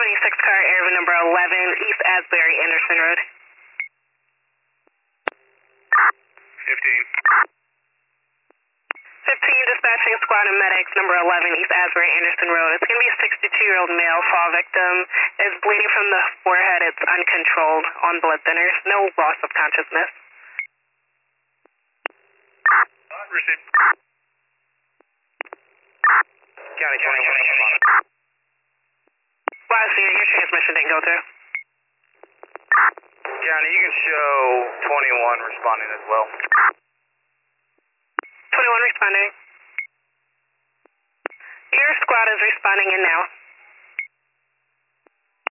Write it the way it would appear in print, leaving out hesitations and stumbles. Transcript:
76 car, area number 11, East Asbury, Anderson Road. 15, dispatching squad and medics, number 11, East Asbury, Anderson Road. It's going to be a 62-year-old male fall victim. Is bleeding from the forehead. It's uncontrolled on blood thinners. No loss of consciousness. Received. County 21. Last unit, your transmission didn't go through. County, you can show 21 responding as well. 21 responding. Your squad is responding in now.